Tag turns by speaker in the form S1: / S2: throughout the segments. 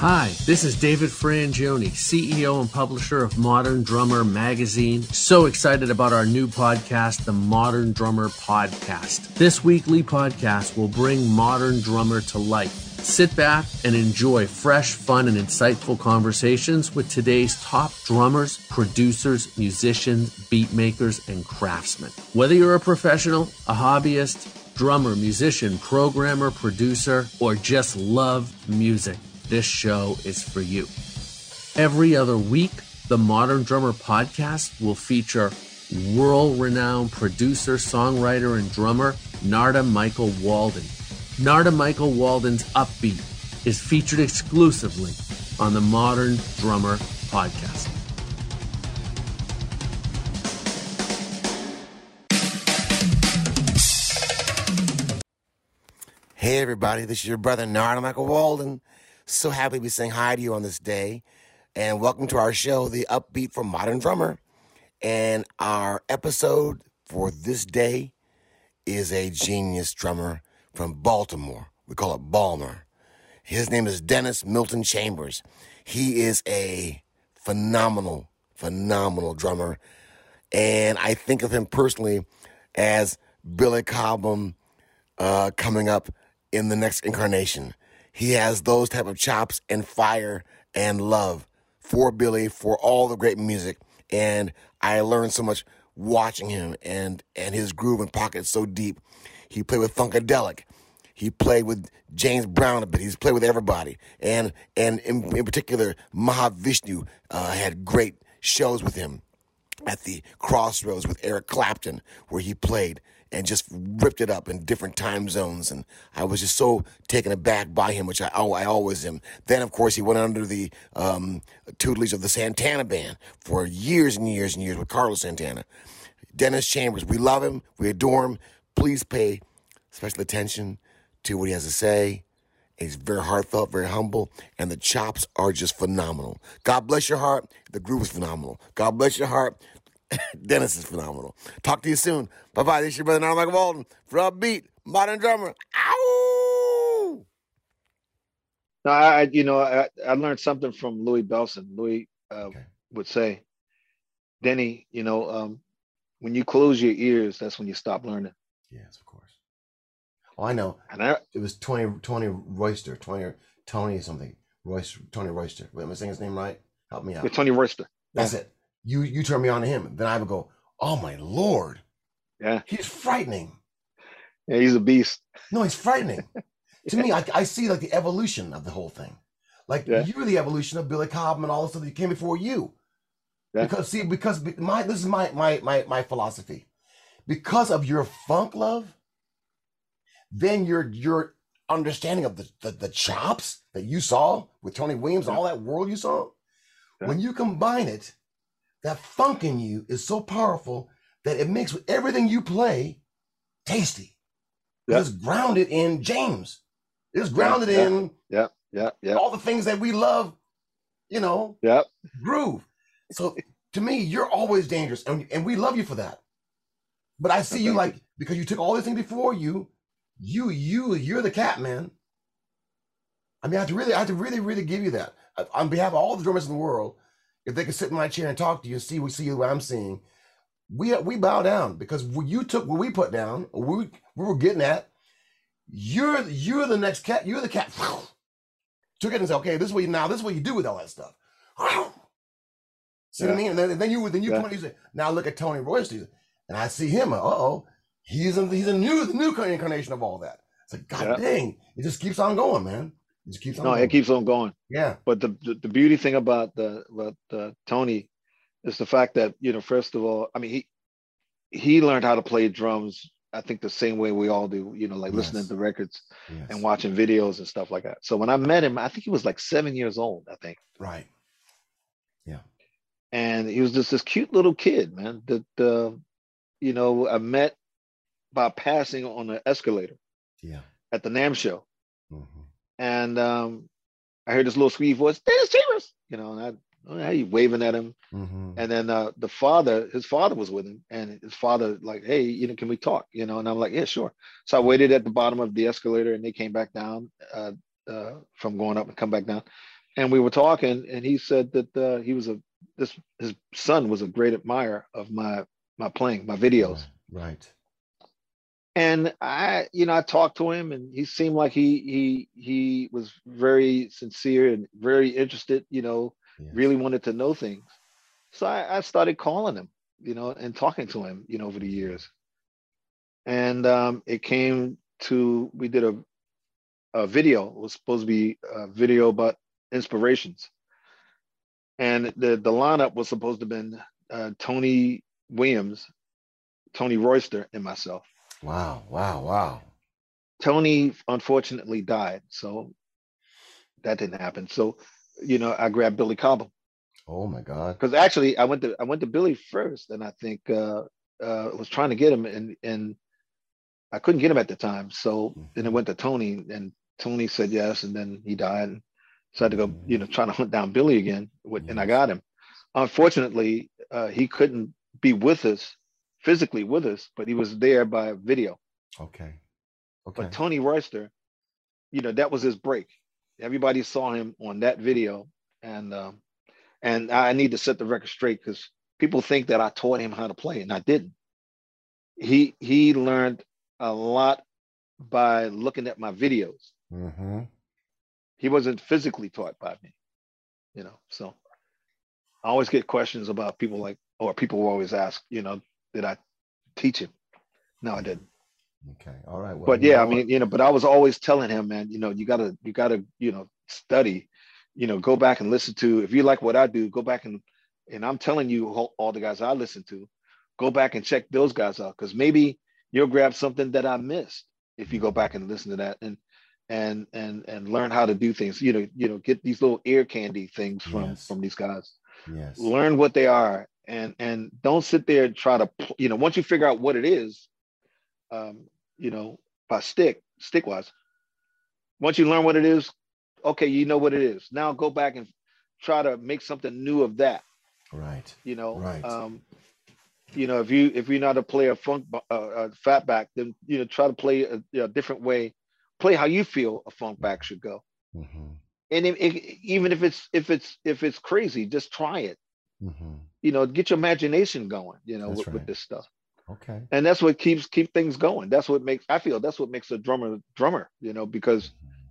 S1: Hi, this is David Frangioni, CEO and publisher of Modern Drummer Magazine. So excited about our new podcast, the Modern Drummer Podcast. This weekly podcast will bring Modern Drummer to life. Sit back and enjoy fresh, fun, and insightful conversations with today's top drummers, producers, musicians, beat makers, and craftsmen. Whether you're a professional, a hobbyist, drummer, musician, programmer, producer, or just love music, this show is for you. Every other week, the Modern Drummer Podcast will feature world-renowned producer, songwriter, and drummer Narada Michael Walden. Narada Michael Walden's Upbeat is featured exclusively on the Modern Drummer Podcast.
S2: Hey everybody, this is your brother Narada Michael Walden. So happy to be saying hi to you on this day. And welcome to our show, The Upbeat for Modern Drummer. And our episode for this day is a genius drummer from Baltimore. We call it Balmer. His name is Dennis Milton Chambers. He is a phenomenal drummer. And I think of him personally as Billy Cobham coming up in the next incarnation. He has those type of chops and fire and love for Billy, for all the great music. And I learned so much watching him, and his groove and pocket is so deep. He played with Funkadelic. He played with James Brown a bit. He's played with everybody. And in particular, Mahavishnu had great shows with him at the Crossroads with Eric Clapton, where he played and just ripped it up in different time zones. And I was just so taken aback by him, which I always am. Then, of course, he went under the tutelage of the Santana Band for years and years and years with Carlos Santana. Dennis Chambers, we love him. We adore him. Please pay special attention to what he has to say. He's very heartfelt, very humble, and the chops are just phenomenal. God bless your heart. The groove is phenomenal. God bless your heart. Dennis is phenomenal. Talk to you soon. Bye-bye. This is your brother, Narada Michael Walden, for Upbeat, Modern Drummer. Ow!
S3: No, I learned something from Louis Bellson. Louis would say, Denny, when you close your ears, that's when you stop learning.
S2: Yes, of course. Oh, I know. It was Tony Royster, Tony something. Tony Royster. Am I saying his name right? Help me out.
S3: Yeah, Tony Royster.
S2: That's it. You turn me on to him. Then I would go, oh my Lord.
S3: Yeah.
S2: He's frightening.
S3: Yeah, he's a beast.
S2: No, he's frightening. To me, I see like the evolution of the whole thing. Like you're the evolution of Billy Cobham and all the stuff that came before you. Yeah. Because this is my philosophy. Because of your funk love, then your understanding of the chops that you saw with Tony Williams and all that world you saw, when you combine it, that funk in you is so powerful that it makes everything you play tasty. Yep. It's grounded in James. It's grounded in all the things that we love, groove. So to me, you're always dangerous, and we love you for that. But I see you like, because you took all these things before you're the cat, man. I mean, I have to really give you that. On behalf of all the drummers in the world, if they could sit in my chair and talk to you and see what I'm seeing, we bow down, because you took what we put down, we were getting at. You're the next cat. You're the cat. Took it and said, okay, this is what you do with all that stuff. See what I mean? And then you come and you say, now look at Tony Royster, and I see him. He's a new incarnation of all that. It's like, God dang, it just keeps on going, man. It keeps on going. Yeah.
S3: But the beauty thing about Tony is the fact that, first of all, I mean, he learned how to play drums, I think, the same way we all do, listening to records and watching videos and stuff like that. So when I met him, I think he was like 7 years old, I think.
S2: Right. Yeah.
S3: And he was just this cute little kid, man, that I met by passing on an escalator at the NAMM show. Mm-hmm. And I heard this little squeaky voice, Dennis Chambers, and I waving at him. Mm-hmm. And then his father was with him, and his father like, hey, can we talk? And I'm like, yeah, sure. So I waited at the bottom of the escalator, and they came back down from going up and come back down. and we were talking, and he said that his son was a great admirer of my playing, my videos.
S2: Right.
S3: And I talked to him, and he seemed like he was very sincere and very interested, really wanted to know things. So I started calling him, and talking to him, over the years. And it came to, we did a video. It was supposed to be a video about inspirations. And the lineup was supposed to have been Tony Williams, Tony Royster, and myself.
S2: Wow.
S3: Tony unfortunately died, so that didn't happen. So, I grabbed Billy Cobham.
S2: Oh my God!
S3: Because actually, I went to Billy first, and I think was trying to get him, and I couldn't get him at the time. So then it went to Tony, and Tony said yes, and then he died. And so I had to go, trying to hunt down Billy again, and I got him. Unfortunately, he couldn't be with us, physically with us, but he was there by video.
S2: Okay.
S3: But Tony Royster, that was his break. Everybody saw him on that video, and I need to set the record straight, because people think that I taught him how to play, and I didn't. He learned a lot by looking at my videos.
S2: Mm-hmm.
S3: He wasn't physically taught by me, So I always get questions about people people will always ask, did I teach him? No, I didn't.
S2: Okay. All right. Well,
S3: but yeah, I mean, but I was always telling him, man, you gotta, study, go back and listen to, if you like what I do, go back and I'm telling you, all the guys I listen to, go back and check those guys out. Cause maybe you'll grab something that I missed if you go back and listen to that and learn how to do things, get these little ear candy things from these guys.
S2: Yes.
S3: Learn what they are, and don't sit there and try to, once you figure out what it is, by stick wise. Once you learn what it is, okay, you know what it is. Now go back and try to make something new of that.
S2: Right.
S3: Right. If you're not a player funk fat back, then try to play a different way. Play how you feel a funk back should go.
S2: Mm-hmm.
S3: And even if it's crazy, just try it.
S2: Mm-hmm.
S3: Get your imagination going. With this stuff. Okay. And that's what keep things going. That's what makes a drummer, because,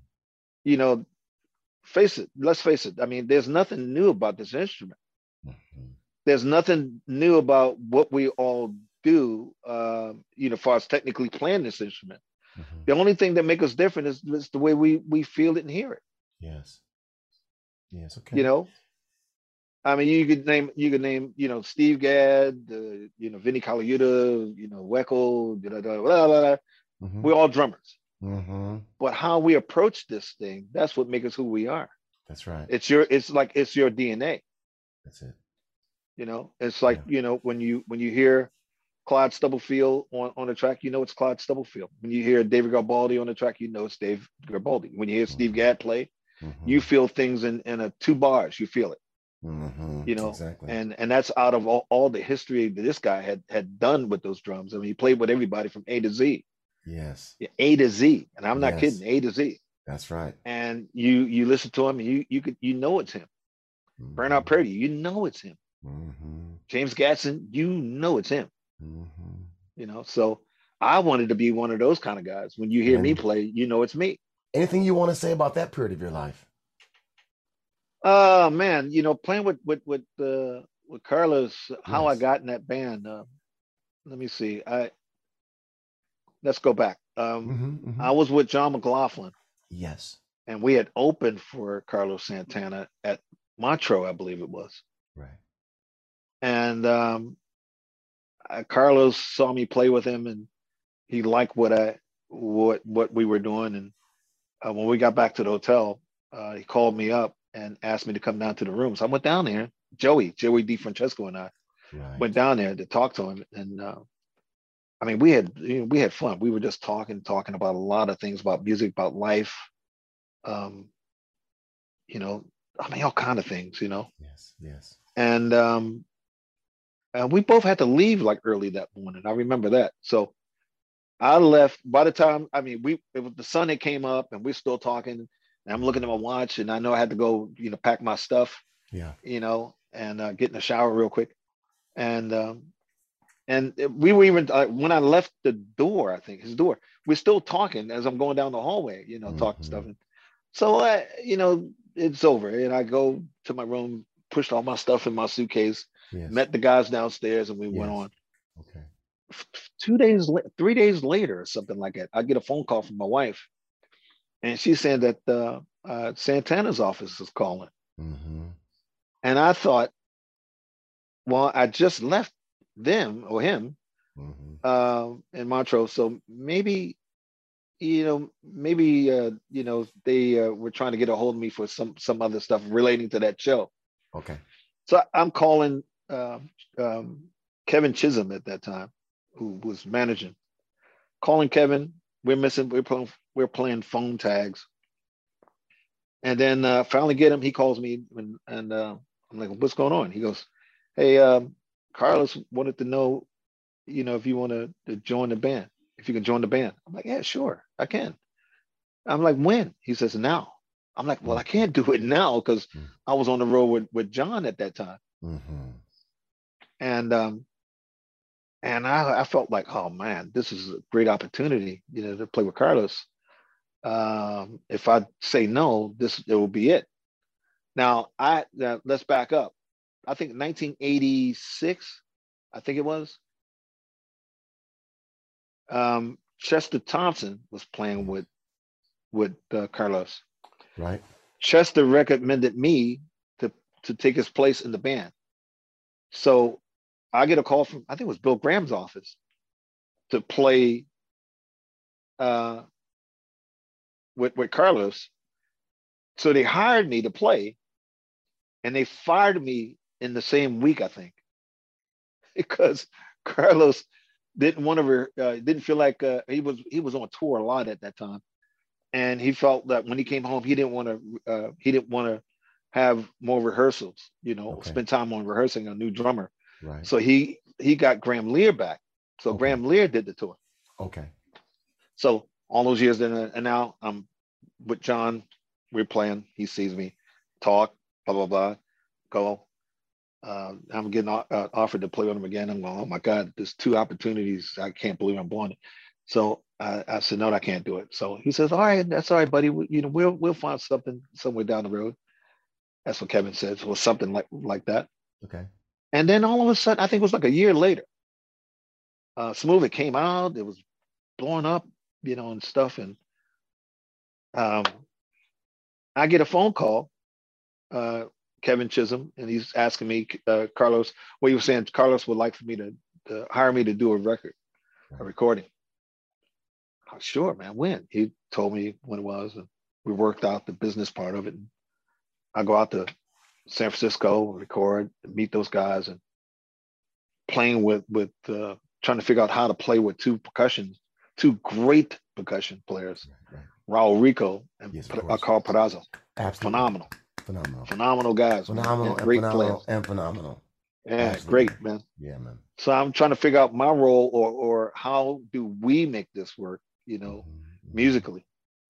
S3: let's face it. I mean, there's nothing new about this instrument. Mm-hmm. There's nothing new about what we all do, as far as technically playing this instrument. Mm-hmm. The only thing that makes us different is the way we feel it and hear it.
S2: Yes. Okay.
S3: I mean, you could name, Steve Gadd, Vinnie Colaiuta, Weckl, blah, blah, blah. Mm-hmm. We're all drummers. Mm-hmm. But how we approach this thing, that's what makes us who we are.
S2: That's right.
S3: It's your DNA.
S2: That's it.
S3: It's like, when you hear Clyde Stubblefield on the track, it's Clyde Stubblefield. When you hear David Garbaldi on the track, it's Dave Garbaldi. When you hear Steve Gadd play, you feel things in 2 bars, you feel it. Mm-hmm. Exactly. And that's out of all the history that this guy had done with those drums. I mean, he played with everybody from A to Z.
S2: Yes.
S3: A to Z. And I'm not kidding, A to Z.
S2: That's right.
S3: And you listen to him, and you it's him. Mm-hmm. Bernard Purdy, it's him. Mm-hmm. James Gadson, it's him. Mm-hmm. So I wanted to be one of those kind of guys. When you hear me play, it's me.
S2: Anything you want to say about that period of your life?
S3: Man, playing with Carlos, how I got in that band. Let me see. Let's go back. I was with John McLaughlin.
S2: Yes.
S3: And we had opened for Carlos Santana at Montreux, I believe it was.
S2: Right.
S3: And Carlos saw me play with him, and he liked what we were doing. And when we got back to the hotel, he called me up and asked me to come down to the room. So I went down there. Joey DeFrancesco and I went down there to talk to him. And I mean, we had fun. We were just talking about a lot of things, about music, about life. I mean, all kind of things,
S2: Yes.
S3: And we both had to leave like early that morning. I remember that. So I left by the time, I mean, the sun had came up, and we're still talking. And I'm looking at my watch, and I know I had to go, pack my stuff.
S2: Yeah.
S3: And get in the shower real quick. And we were even when I left the door, I think his door, we're still talking as I'm going down the hallway, talking stuff. And so it's over, and I go to my room, pushed all my stuff in my suitcase, met the guys downstairs, and we went on.
S2: Okay.
S3: 3 days later, or something like that, I get a phone call from my wife, and she's saying that Santana's office is calling. And I thought, well, I just left them or him in Montrose, so maybe they were trying to get a hold of me for some other stuff relating to that show.
S2: Okay.
S3: So I'm calling Kevin Chisholm at that time, who was managing. Calling Kevin, we're playing phone tags, and then finally get him. He calls me, and I'm like, "What's going on?" He goes, "Hey, Carlos wanted to know, if you want to join the band, if you can join the band." I'm like, "Yeah, sure, I can." I'm like, "When?" He says, "Now." I'm like, "Well, I can't do it now because I was on the road with John at that time." And I felt like, oh man, this is a great opportunity, to play with Carlos. If I say no, it will be it. Now let's back up. I think 1986, I think it was. Chester Thompson was playing with Carlos.
S2: Right.
S3: Chester recommended me to take his place in the band. So I get a call from, I think it was Bill Graham's office, to play with Carlos. So they hired me to play, and they fired me in the same week, I think, because Carlos didn't feel like he was on tour a lot at that time, and he felt that when he came home, he didn't want to have more rehearsals, spend time on rehearsing a new drummer.
S2: Right.
S3: So he got Graham Lear back. So Graham Lear did the tour.
S2: Okay.
S3: So all those years, and now I'm with John. We're playing. He sees me, talk, blah blah blah, go. I'm getting offered to play with him again. I'm going, oh my God, there's 2 opportunities. I can't believe I'm blowing it. So I said, no, I can't do it. So he says, all right, that's all right, buddy. We'll find something somewhere down the road. That's what Kevin says. Well, something like that.
S2: Okay.
S3: And then all of a sudden, I think it was like a year later, Smooth It came out. It was blowing up, and stuff. And I get a phone call, Kevin Chisholm, and he's asking me, Carlos, what he was saying, Carlos would like for me to hire me to do a recording. Oh, sure, man. When? He told me when it was, and we worked out the business part of it. And I go out to San Francisco, record, meet those guys, and playing with trying to figure out how to play with 2 great percussion players, Raul Rico and Carl Perazzo.
S2: Absolutely.
S3: Phenomenal guys. Great players. Yeah, absolutely. Great, man.
S2: Yeah, man.
S3: So I'm trying to figure out my role, or how do we make this work, musically,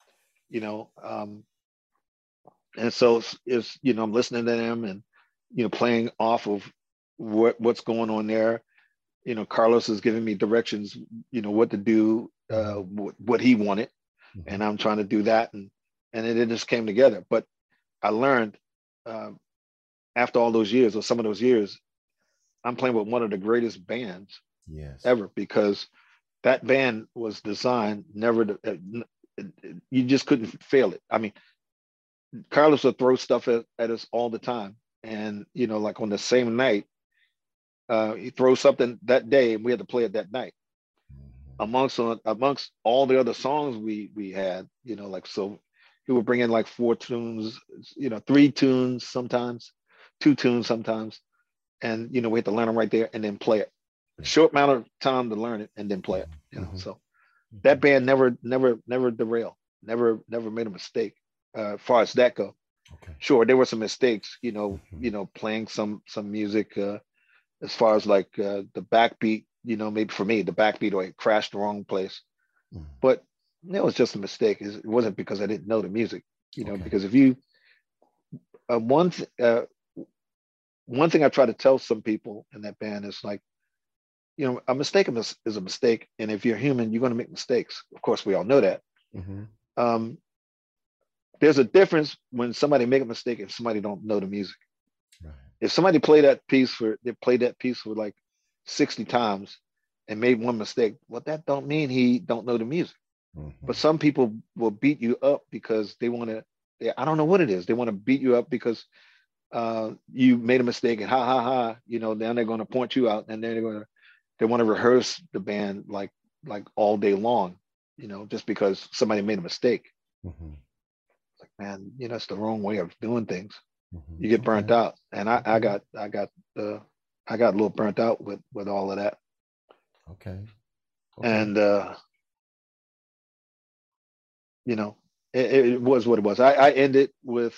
S3: and so it's I'm listening to them, and playing off of what's going on there. Carlos is giving me directions, what to do, what he wanted, and I'm trying to do that, and it just came together. But I learned after all those years, or some of those years, I'm playing with one of the greatest bands ever, because that band was designed never to, you just couldn't fail it. I mean, Carlos would throw stuff at us all the time. And, like on the same night, he throws something that day and we had to play it that night. Amongst all the other songs we had, so he would bring in like 4 tunes, 3 tunes sometimes, 2 tunes sometimes. And, we had to learn them right there and then play it. Short amount of time to learn it and then play it. So that band never derailed, never made a mistake as far as that go.
S2: Okay.
S3: Sure, there were some mistakes, playing some music as far as like the backbeat, maybe for me, the backbeat, or it crashed the wrong place. But it was just a mistake. It wasn't because I didn't know the music. you know, because if you, one thing I try to tell some people in that band is like, you know, a mistake is a mistake. And if you're human, you're going to make mistakes. Of course, we all know that. There's a difference when somebody make a mistake and somebody don't know the music. Right. If somebody played that piece for like 60 times and made one mistake, well, that don't mean he don't know the music. But some people will beat you up because they want to, I don't know what it is. They want to beat you up because you made a mistake and ha ha ha, you know, then they're going to point you out and then they want to rehearse the band like all day long, you know, just because somebody made a mistake. Like, man, you know, it's the wrong way of doing things. You get burnt out. And I got a little burnt out with all of that. And you know, it was what it was. I ended with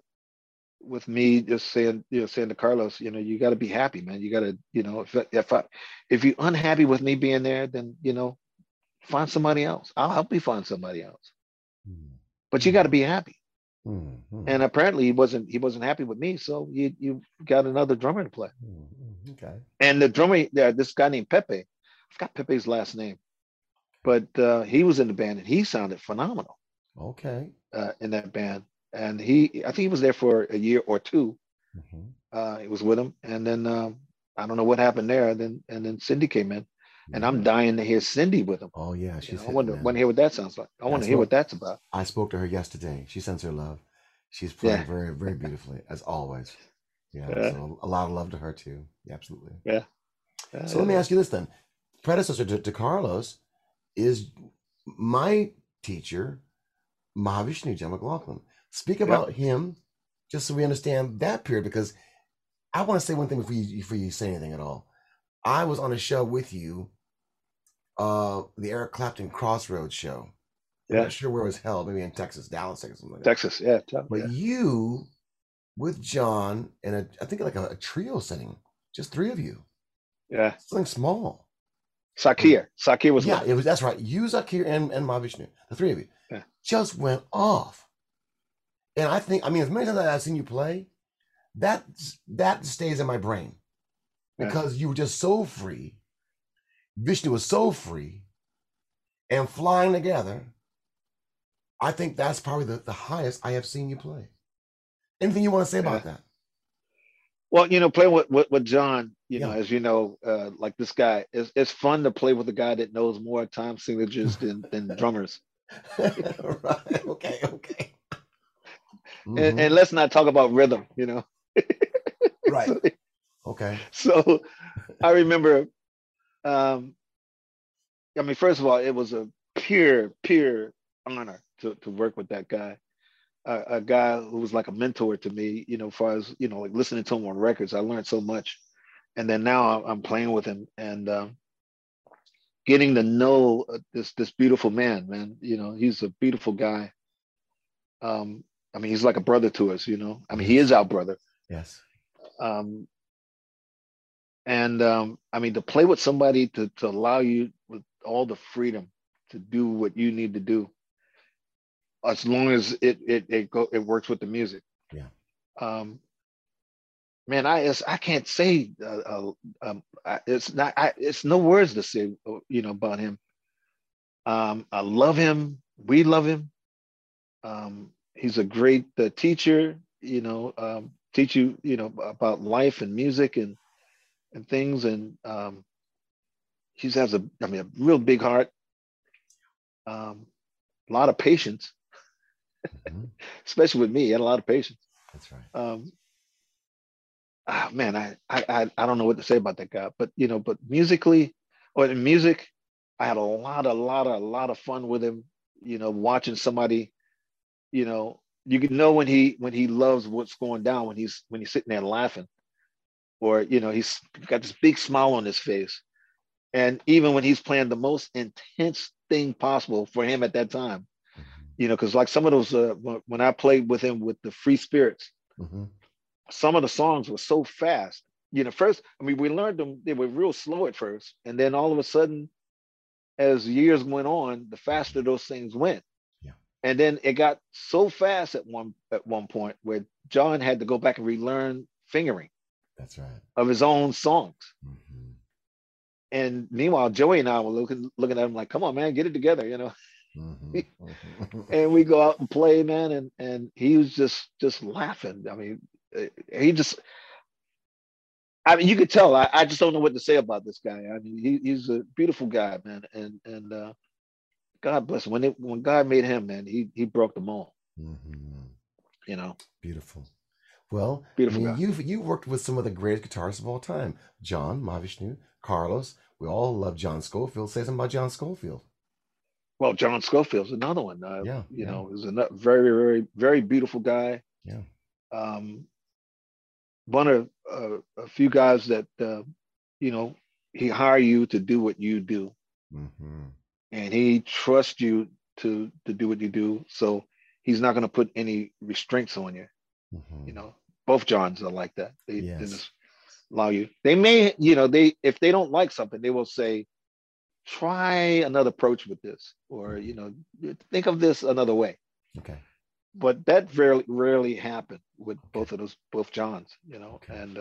S3: me just saying to Carlos, you know, you got to be happy, man. You got to, you know, if you're unhappy with me being there, then, you know, find somebody else. I'll help you find somebody else. But you got to be happy. And apparently he wasn't happy with me, so you got another drummer to play. And the drummer, this guy named Pepe, I forgot Pepe's last name, but he was in the band and he sounded phenomenal. In that band, and I think he was there for a year or two. He was with him, and then I don't know what happened there. And then Cindy came in, and I'm dying to hear Cindy with him.
S4: Oh yeah, she's.
S3: I want to hear what that sounds like. I want to hear what that's about.
S4: I spoke to her yesterday. She sends her love. She's playing very, very beautifully as always. So a lot of love to her too. Absolutely. So let me ask you this then. Predecessor to Carlos is my teacher, Mahavishnu John McLaughlin. Speak about him, just so we understand that period, because I want to say one thing before you say anything at all. I was on a show with you, the Eric Clapton Crossroads show. I'm not sure where it was held, maybe in Texas, Dallas, Texas, something like that.
S3: Texas, yeah.
S4: But you with John and I think like a trio setting, just three of you.
S3: Yeah.
S4: Something small.
S3: Sakir was
S4: it was. That's right. You, Sakir, and Mahavishnu, the three of you, just went off. And I mean, as many times as I've seen you play, that stays in my brain because you were just so free. Vishnu was so free, and flying together. I think that's probably the highest I have seen you play. Anything you want to say about that?
S3: Well, you know, playing with John, you know, as you know, like this guy, it's fun to play with a guy that knows more time signatures than drummers.
S4: Right. Okay.
S3: And let's not talk about rhythm, you know.
S4: Right. Okay.
S3: So I remember, I mean, first of all, it was a pure honor to work with that guy. A guy who was like a mentor to me, you know, as far as, you know, like listening to him on records. I learned so much. And then now I'm playing with him and getting to know this beautiful man, you know, he's a beautiful guy. I mean, he's like a brother to us, you know. I mean, he is our brother.
S4: Yes.
S3: I mean, to play with somebody to allow you with all the freedom to do what you need to do, as long as it works with the music.
S4: Yeah.
S3: Man, I can't say it's no words to say, you know, about him. I love him. We love him. He's a great teacher, you know, teach you, you know, about life and music and things. And he has a real big heart, a lot of patience, especially with me. He had a lot of patience.
S4: That's right.
S3: Man, I don't know what to say about that guy, but you know, but musically, or in music, I had a lot of fun with him. You know, watching somebody, you know, you can know when he loves what's going down when he's sitting there laughing, or you know, he's got this big smile on his face, and even when he's playing the most intense thing possible for him at that time, you know, because like some of those when I played with him with the Free Spirits. Some of the songs were so fast. You know, first, I mean, we learned them, they were real slow at first. And then all of a sudden, as years went on, the faster those things went.
S4: Yeah.
S3: And then it got so fast at one point where John had to go back and relearn fingering.
S4: That's right.
S3: Of his own songs. Mm-hmm. And meanwhile, Joey and I were looking at him like, come on, man, get it together, you know. Mm-hmm. And we go out and play, man, and he was just laughing. I mean, you could tell. I just don't know what to say about this guy. I mean, he's a beautiful guy, man, and God bless him. When God made him, man, he broke them all. Mm-hmm. You know,
S4: beautiful. Well,
S3: beautiful.
S4: I mean, you've worked with some of the greatest guitarists of all time: John Mahavishnu, Carlos. We all love John Scofield. Say something about John Scofield.
S3: Well, John Scofield's another one. You know, is a very, very, very beautiful guy.
S4: Yeah.
S3: One of a few guys that you know, he hire you to do what you do, mm-hmm. and he trusts you to do what you do. So he's not going to put any restraints on you. Mm-hmm. You know, both Johns are like that. They just allow you. They may, you know, if they don't like something, they will say, try another approach with this, or you know, think of this another way.
S4: Okay.
S3: But that very rarely happened with both Johns, you know. Okay. And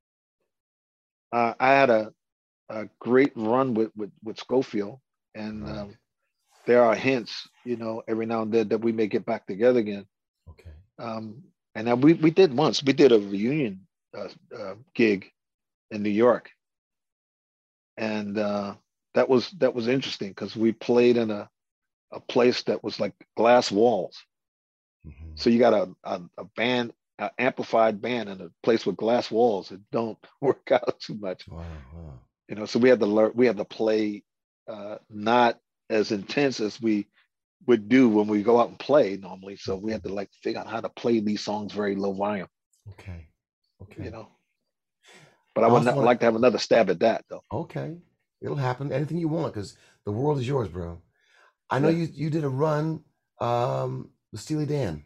S3: I had a great run with Scofield, and there are hints, you know, every now and then that we may get back together again.
S4: Okay.
S3: And then we did once. We did a reunion gig in New York, and that was interesting because we played in a place that was like glass walls. Mm-hmm. So you got a band, an amplified band in a place with glass walls. It don't work out too much.
S4: Wow.
S3: You know, so we had to play not as intense as we would do when we go out and play normally. So we had to like figure out how to play these songs very low volume.
S4: Okay.
S3: You know, but I would not like to have another stab at that though.
S4: Okay, it'll happen. Anything you want, because the world is yours, bro. I know you did a run with Steely Dan.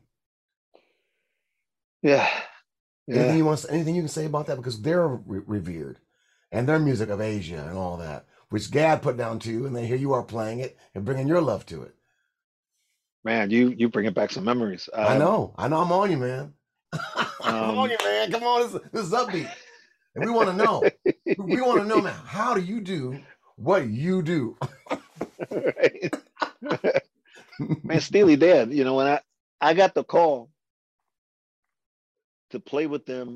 S3: Yeah.
S4: Anything you can say about that, because they're revered, and their music of Asia and all that, which Gad put down too, and then here you are playing it and bringing your love to it.
S3: Man, you bringing back some memories.
S4: I know. I'm on you, man. I'm on you, man. Come on, this is upbeat, and we want to know. We want to know now. How do you do what you do?
S3: Man, Steely Dan. You know, when I got the call to play with them,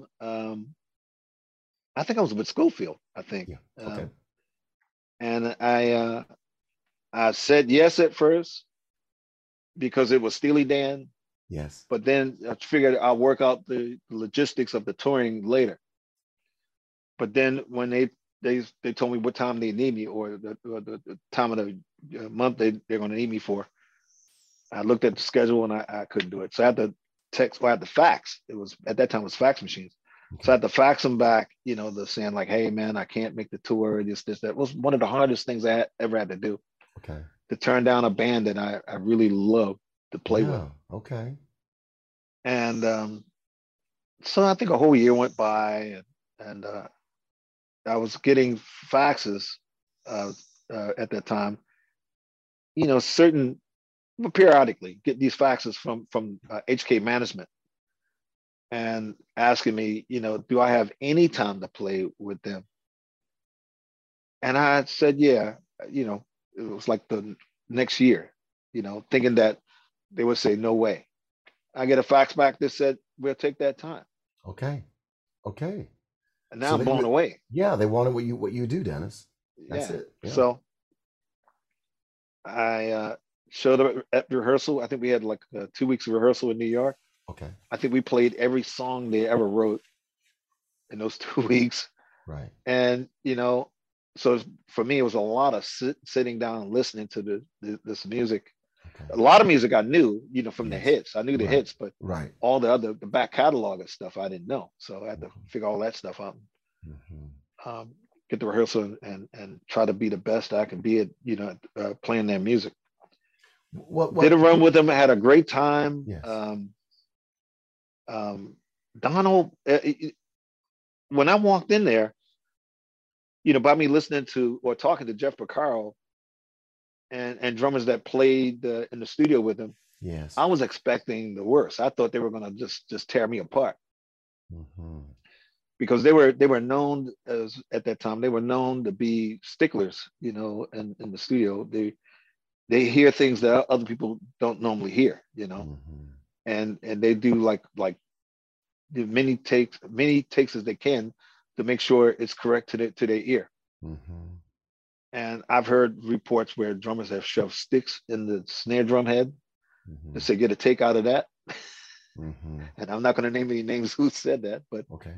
S3: I think I was with Scofield. I think.
S4: Yeah. Okay.
S3: And I said yes at first because it was Steely Dan.
S4: Yes.
S3: But then I figured I'll work out the logistics of the touring later. But then when they told me what time they need me, or the time of the month they're going to need me for, I looked at the schedule and I couldn't do it. So I had to text, or I had to fax. It was at that time it was fax machines. Okay. So I had to fax them back, you know, the saying like, hey man, I can't make the tour. This, that. It was one of the hardest things I ever had to do.
S4: Okay. To
S3: turn down a band that I really loved to play with.
S4: Okay.
S3: And so I think a whole year went by, and I was getting faxes at that time. You know, periodically get these faxes from HK Management and asking me, you know, do I have any time to play with them? And I said, yeah. You know, it was like the next year, you know, thinking that they would say, no way. I get a fax back that said, we'll take that time.
S4: Okay.
S3: And now I'm blown away.
S4: Yeah, they wanted what you do, Dennis. That's it.
S3: Yeah. So I showed up at rehearsal. I think we had like 2 weeks of rehearsal in New York.
S4: Okay.
S3: I think we played every song they ever wrote in those 2 weeks.
S4: Right.
S3: And, you know, so for me, it was a lot of sitting down and listening to this music. Okay. A lot of music I knew, you know, from the hits. I knew the hits, but all the back catalog of stuff I didn't know. So I had to figure all that stuff out. Mm-hmm. Get the rehearsal and try to be the best I can be at, you know, playing their music. What did a run with them? I had a great time.
S4: Yes.
S3: Donald, when I walked in there, you know, by me listening to or talking to Jeff Porcaro and drummers that played in the studio with him,
S4: Yes.
S3: I was expecting the worst. I thought they were going to just tear me apart. Mm-hmm. Because they were known as, at that time, they were known to be sticklers, you know, in the studio. They hear things that other people don't normally hear, you know. Mm-hmm. And they do like many takes as they can to make sure it's correct to their ear. Mm-hmm. And I've heard reports where drummers have shoved sticks in the snare drum head to say, get a take out of that. Mm-hmm. And I'm not going to name any names who said that, but
S4: okay.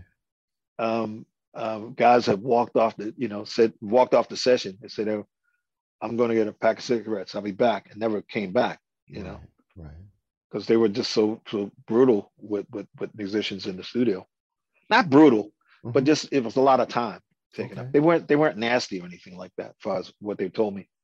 S3: Guys have walked off the session and said, I'm going to get a pack of cigarettes. I'll be back, and never came back, you know,
S4: right.
S3: Because they were just so brutal with musicians in the studio. Not brutal, mm-hmm. but just, it was a lot of time taken up. They weren't nasty or anything like that, as far as what they told me.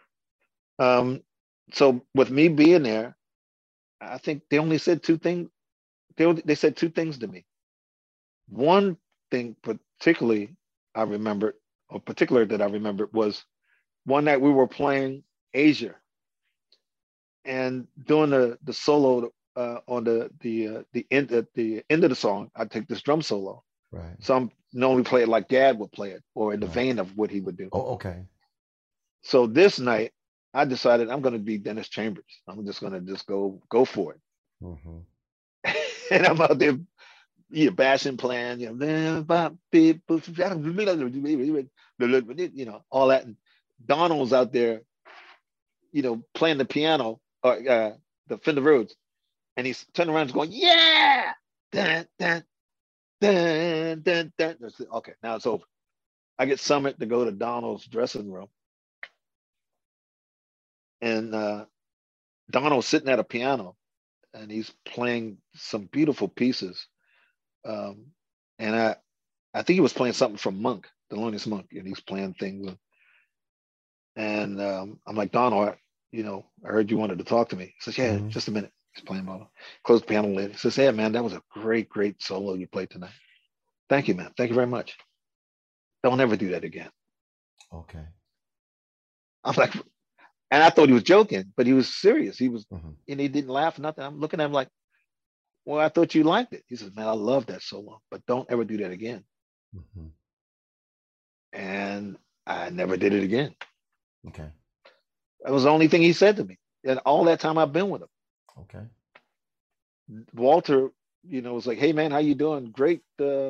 S3: So with me being there, I think they only said two things. They said two things to me. One thing particularly that I remembered was one night we were playing Asia, and doing the solo on the end of the song, I take this drum solo.
S4: Right.
S3: So I'm normally play it like Dad would play it, or in the vein of what he would do.
S4: Oh, okay.
S3: So this night I decided I'm going to be Dennis Chambers. I'm just going to go for it. Mm-hmm. And I'm out there, bashing, playing, you know, all that. And Donald's out there, you know, playing the piano, or the Fender Rhodes, and he's turning around and going, yeah, dun, dun, dun, dun, dun. Okay, now it's over. I get summoned to go to Donald's dressing room, and Donald's sitting at a piano, and he's playing some beautiful pieces. And I think he was playing something from Monk, Thelonious Monk, and he's playing things. And I'm like, Donald, I heard you wanted to talk to me. He says, yeah, mm-hmm. Just a minute. He's playing ball. Close the piano lid. He says, yeah, man, that was a great, great solo you played tonight. Thank you, man. Thank you very much. Don't ever do that again.
S4: Okay.
S3: I'm like, and I thought he was joking, but he was serious. He was, mm-hmm. And he didn't laugh, nothing. I'm looking at him like, well, I thought you liked it. He says, man, I love that solo, but don't ever do that again. Mm-hmm. And I never did it again.
S4: Okay.
S3: That was the only thing he said to me. And all that time I've been with him.
S4: Okay.
S3: Walter, was like, hey man, how you doing? Great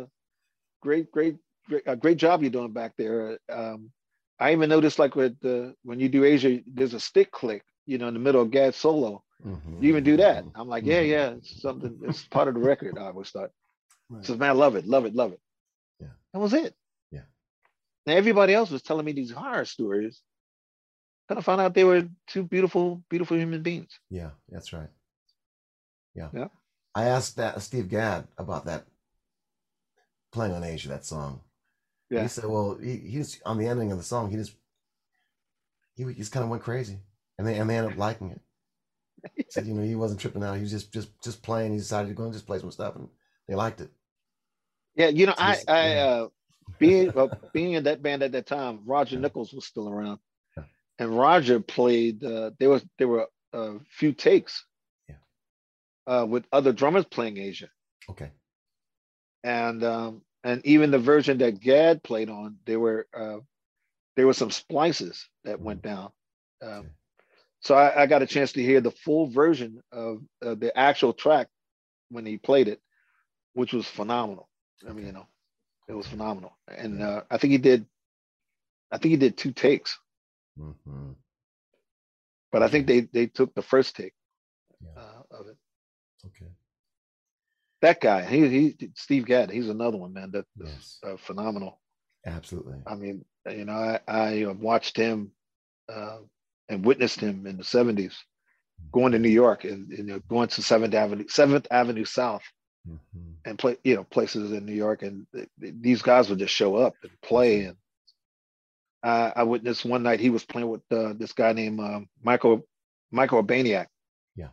S3: job you're doing back there. I even noticed, like, with when you do Asia, there's a stick click, in the middle of Gad's solo. Mm-hmm. You even do that. I'm like, yeah, it's something. It's part of the record. I always thought. Right. Says, man, I love it. Yeah. That was it.
S4: Yeah.
S3: Now everybody else was telling me these horror stories. Then I found out they were two beautiful, beautiful human beings.
S4: Yeah, that's right. Yeah.
S3: Yeah.
S4: I asked Steve Gadd about that, playing on Asia, that song. Yeah. He said, well, he's on the ending of the song. He just kind of went crazy, and they ended up liking it. He said, he wasn't tripping out. He was just playing. He decided to go and just play some stuff, and they liked it.
S3: Yeah, I being in that band at that time, Roger Nichols was still around, and Roger played. There were a few takes, with other drummers playing Asia.
S4: Okay.
S3: And even the version that Gadd played on, there were some splices that went down. Okay. So I got a chance to hear the full version of the actual track when he played it, which was phenomenal. I mean, it was phenomenal. And I think he did 2 takes. Mm-hmm. But I think they took the first take of it.
S4: Okay.
S3: That guy, he Steve Gadd, he's another one, man. That's phenomenal.
S4: Absolutely.
S3: I mean, I watched him and witnessed him in the 70s, going to New York and going to 7th Avenue South, mm-hmm. and play, places in New York, and these guys would just show up and play. And I witnessed one night he was playing with this guy named Michael Urbaniak.
S4: Yeah.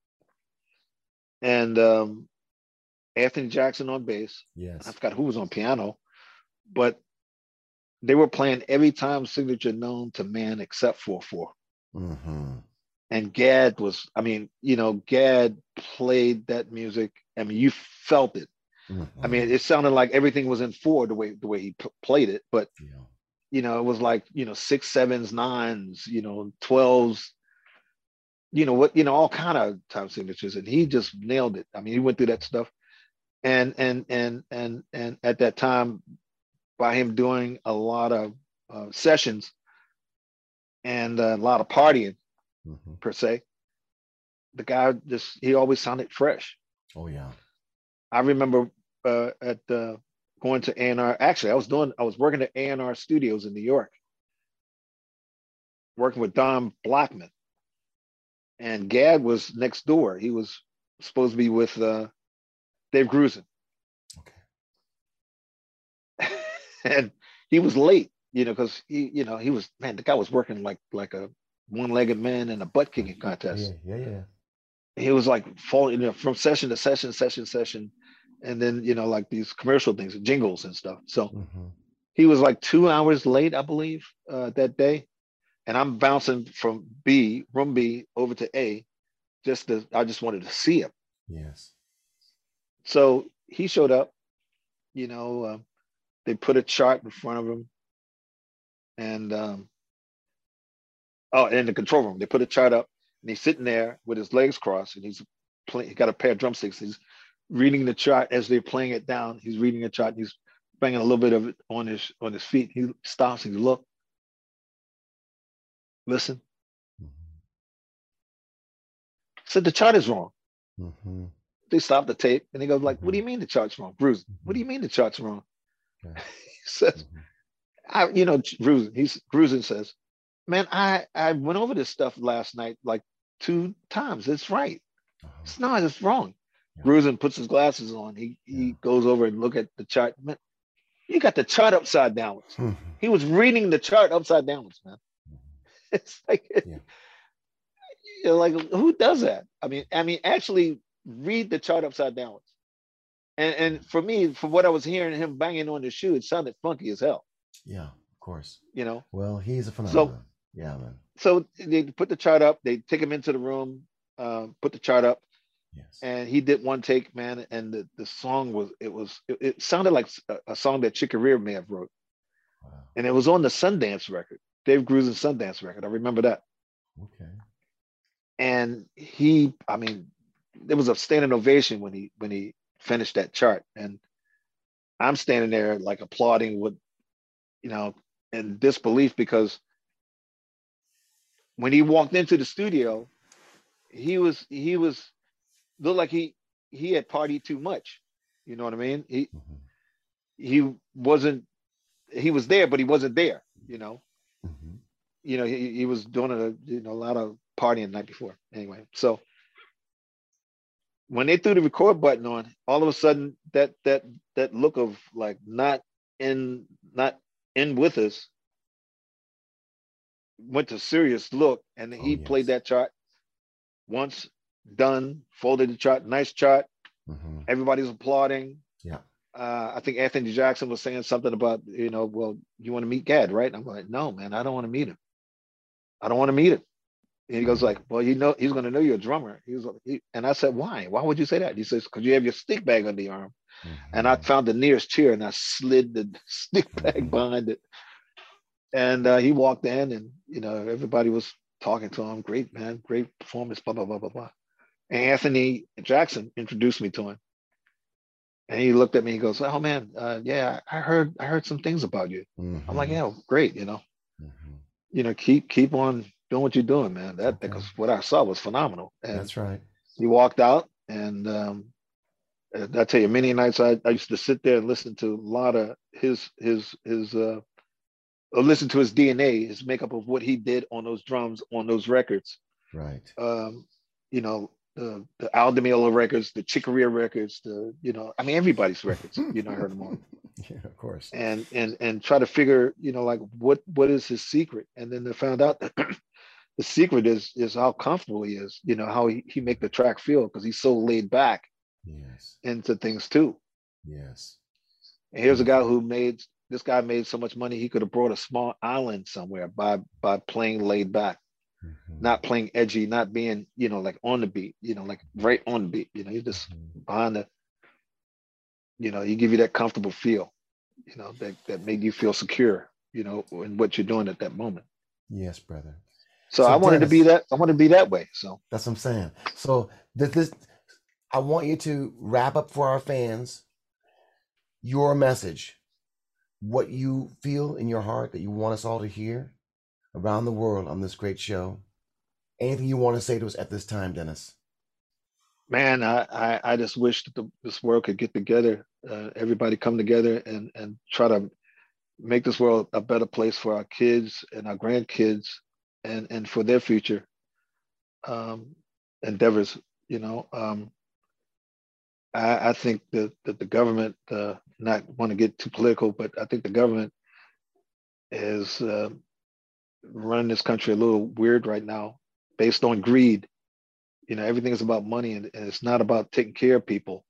S3: And Anthony Jackson on bass.
S4: Yes.
S3: I forgot who was on piano, but they were playing Every Time signature known to man except 4/4. Mm-hmm. And Gadd was, I mean, Gadd played that music. I mean, you felt it. I mean, it sounded like everything was in four the way he played it, but it was like 6s, 7s, 9s, 12s, all kind of time signatures, and he just nailed it. I mean, he went through that stuff, and at that time, by him doing a lot of sessions and a lot of partying per se, the guy he always sounded fresh.
S4: Oh yeah,
S3: I remember at going to A&R. Actually, I was working at A&R Studios in New York, working with Don Blackman, and Gadd was next door. He was supposed to be with Dave Grusin. Okay. And he was late, because he was, man, the guy was working like a one-legged man in a butt kicking contest.
S4: Yeah.
S3: He was like falling, from session to session, and then like these commercial things, jingles and stuff. So he was like 2 hours late, I believe, that day. And I'm bouncing from room B over to A, I just wanted to see him.
S4: Yes.
S3: So he showed up, they put a chart in front of him, and in the control room, they put a chart up, and he's sitting there with his legs crossed, and he got a pair of drumsticks. He's reading the chart as they're playing it down. He's reading the chart, and he's banging a little bit of it on his feet. He stops and he looks. Listen. Said the chart is wrong. They stopped the tape, and he goes like, "What do you mean the chart's wrong, Bruce? What do you mean the chart's wrong?" He says, Grusin says, "Man, I went over this stuff last night like 2 times. It's right. It's wrong." Grusin puts his glasses on. He goes over and look at the chart. Man, you got the chart upside downwards. He was reading the chart upside downwards, man. It's like, like, who does that? I mean, actually read the chart upside downwards. And for me, from what I was hearing him banging on the shoe, it sounded funky as hell.
S4: Yeah, of course.
S3: Well,
S4: he's a phenomenon. So, yeah, man.
S3: So they put the chart up. They take him into the room, put the chart up.
S4: Yes.
S3: And he did one take, man, and the song it sounded like a song that Chick Corea may have wrote. Wow. And it was on the Sundance record, Dave Grusin's Sundance record. I remember that.
S4: Okay.
S3: And there was a standing ovation when he finished that chart, and I'm standing there like applauding with, in disbelief, because when he walked into the studio, he looked like he had partied too much. You know what I mean? He was there, but he wasn't there. He was doing a lot of partying the night before. Anyway, so when they threw the record button on, all of a sudden that look of like not in with us went to serious look, and he played that chart once, done, folded the chart, nice chart. Everybody's applauding.
S4: Yeah.
S3: I think Anthony Jackson was saying something about, well, you want to meet Gadd, right? And I'm like, no, man, I don't want to meet him. I don't want to meet him. And he goes like, well, he's going to know you're a drummer. And I said, why? Why would you say that? He says, because you have your stick bag under your arm. And I found the nearest chair, and I slid the stick bag behind it. And he walked in, and, everybody was talking to him. Great, man. Great performance, blah, blah, blah, blah, blah. And Anthony Jackson introduced me to him. And he looked at me, he goes, oh man, yeah, I heard some things about you. I'm like, yeah, great, keep on doing what you're doing, man. Because what I saw was phenomenal. And
S4: that's right.
S3: He walked out, and I tell you, many nights I used to sit there and listen to a lot of his listen to his DNA, his makeup of what he did on those drums, on those records.
S4: Right.
S3: The Al Di Meola records, the Chick Corea records, everybody's records, I heard them all.
S4: Yeah, of course.
S3: And try to figure, like what is his secret? And then they found out that the secret is how comfortable he is, how he make the track feel, because he's so laid back into things too.
S4: Yes.
S3: And here's a guy this guy made so much money he could have brought a small island somewhere by playing laid back. not playing edgy, not being, like on the beat, like right on the beat. You're just behind the, you give you that comfortable feel, that made you feel secure, in what you're doing at that moment.
S4: Yes, brother.
S3: So I wanted Dennis, to be that. I want to be that way. So
S4: that's what I'm saying. So this, I want you to wrap up for our fans your message, what you feel in your heart that you want us all to hear around the world on this great show. Anything you want to say to us at this time, Dennis?
S3: Man, I just wish that this world could get together. Everybody come together and try to make this world a better place for our kids and our grandkids and for their future endeavors. I think that the government, not want to get too political, but I think the government is running this country a little weird right now based on greed. Everything is about money and it's not about taking care of people.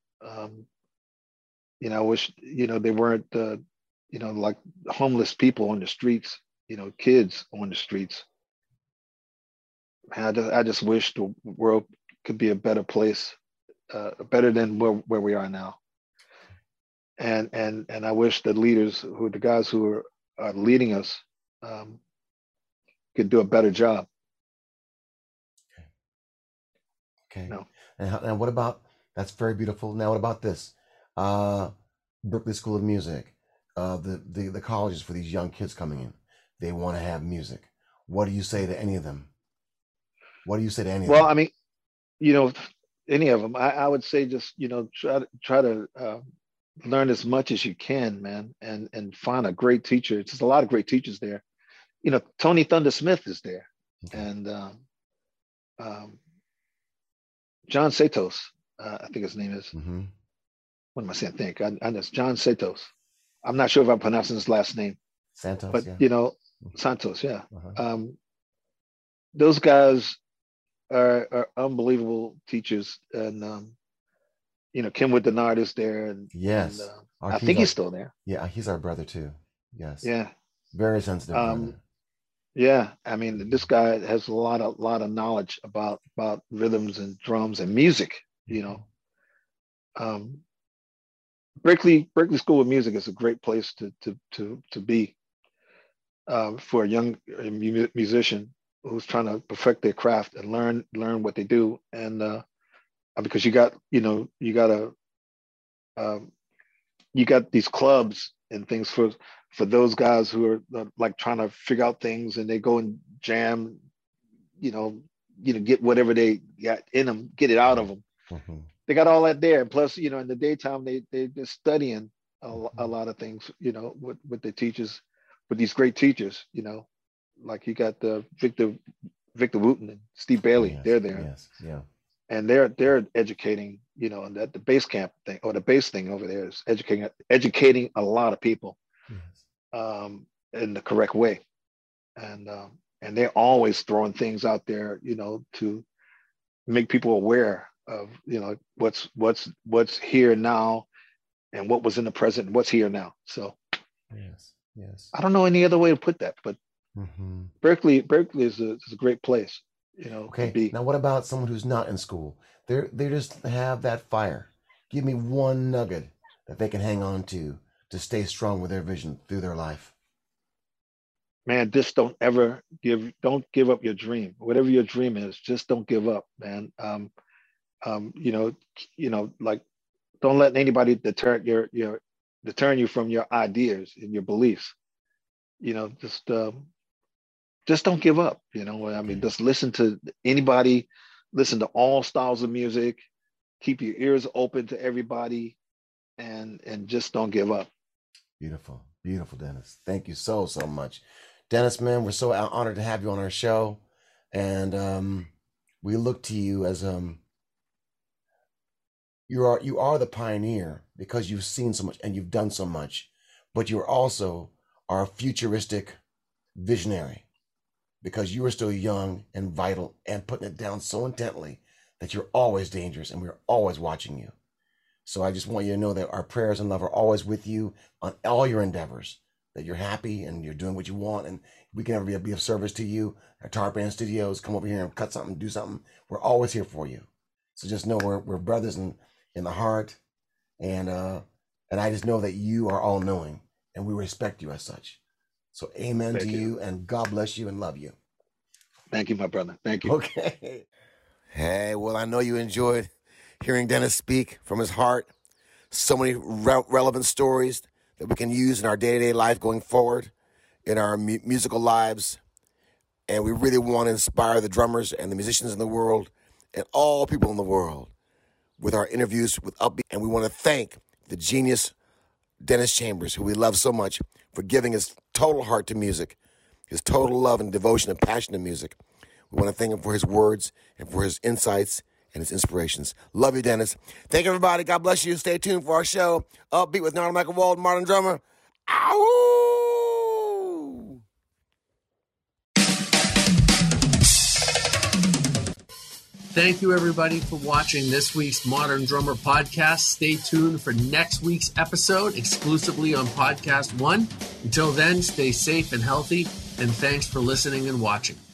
S3: I wish, they weren't, like homeless people on the streets, kids on the streets. Man, I just wish the world could be a better place, better than where we are now. And I wish the leaders, the guys who are leading us, could do a better job.
S4: Okay. No. And what about, that's very beautiful. Now, what about this? Berklee School of Music, the colleges for these young kids coming in, they want to have music. What do you say to any of them? What do you say to any of them?
S3: Well, I mean, any of them, I would say just, try to learn as much as you can, man, and find a great teacher. There's a lot of great teachers there. Tony Thunder Smith is there. Okay. And John Santos, I think his name is. Mm-hmm. What am I saying? I know it's John Santos. I'm not sure if I'm pronouncing his last name.
S4: Santos,
S3: but
S4: yeah.
S3: Santos, yeah. Uh-huh. Those guys are unbelievable teachers, and Kenwood Denard is there, and
S4: yes,
S3: and, I think he's still there.
S4: Yeah, he's our brother too. Yes.
S3: Yeah.
S4: Very sensitive brother.
S3: Yeah, I mean, this guy has a lot of knowledge about rhythms and drums and music. Berklee School of Music is a great place to be for a young musician who's trying to perfect their craft and learn what they do. And because you got these clubs and things for those guys who are like trying to figure out things, and they go and jam, get whatever they got in them, get it out of them. Mm-hmm. They got all that there. And plus, in the daytime, they're studying a lot of things, with the teachers, with these great teachers, like you got Victor Wooten and Steve Bailey. Yes, they're there.
S4: Yes, yeah.
S3: And they're educating, that the base camp thing, or the base thing over there is educating a lot of people. Yes. In the correct way. And they're always throwing things out there, to make people aware of, what's here now and what was in the present and what's here now. So
S4: yes.
S3: I don't know any other way to put that, but mm-hmm. Berklee is a great place,
S4: Okay. To be. Now, what about someone who's not in school? They just have that fire. Give me one nugget that they can hang on to stay strong with their vision through their life.
S3: Man, just don't give up your dream. Whatever your dream is, just don't give up, man. Like, don't let anybody deter you from your ideas and your beliefs. Just don't give up. I mean, just listen to anybody, listen to all styles of music, keep your ears open to everybody, and just don't give up.
S4: Beautiful, Dennis. Thank you so much. Dennis, man, we're so honored to have you on our show. And we look to you as you are the pioneer, because you've seen so much and you've done so much, but you're also our futuristic visionary, because you are still young and vital and putting it down so intently that you're always dangerous, and we're always watching you. So I just want you to know that our prayers and love are always with you on all your endeavors, that you're happy and you're doing what you want, and we can ever be of service to you at Tarp Band Studios, come over here and cut something, do something, we're always here for you. So just know we're brothers in the heart, and I just know that you are all knowing, and we respect you as such. So amen to you, and God bless you and love you.
S3: Thank you, my brother. Thank you.
S2: Okay. Hey, well, I know you enjoyed hearing Dennis speak from his heart. So many relevant stories that we can use in our day-to-day life going forward, in our musical lives. And we really want to inspire the drummers and the musicians in the world and all people in the world with our interviews with Upbeat. And we want to thank the genius Dennis Chambers, who we love so much, for giving his total heart to music, his total love and devotion and passion to music. We want to thank him for his words and for his insights and his inspirations. Love you, Dennis. Thank you, everybody. God bless you. Stay tuned for our show, Upbeat with Narada Michael Walden, Modern Drummer. Ow!
S1: Thank you, everybody, for watching this week's Modern Drummer podcast. Stay tuned for next week's episode exclusively on Podcast One. Until then, stay safe and healthy, and thanks for listening and watching.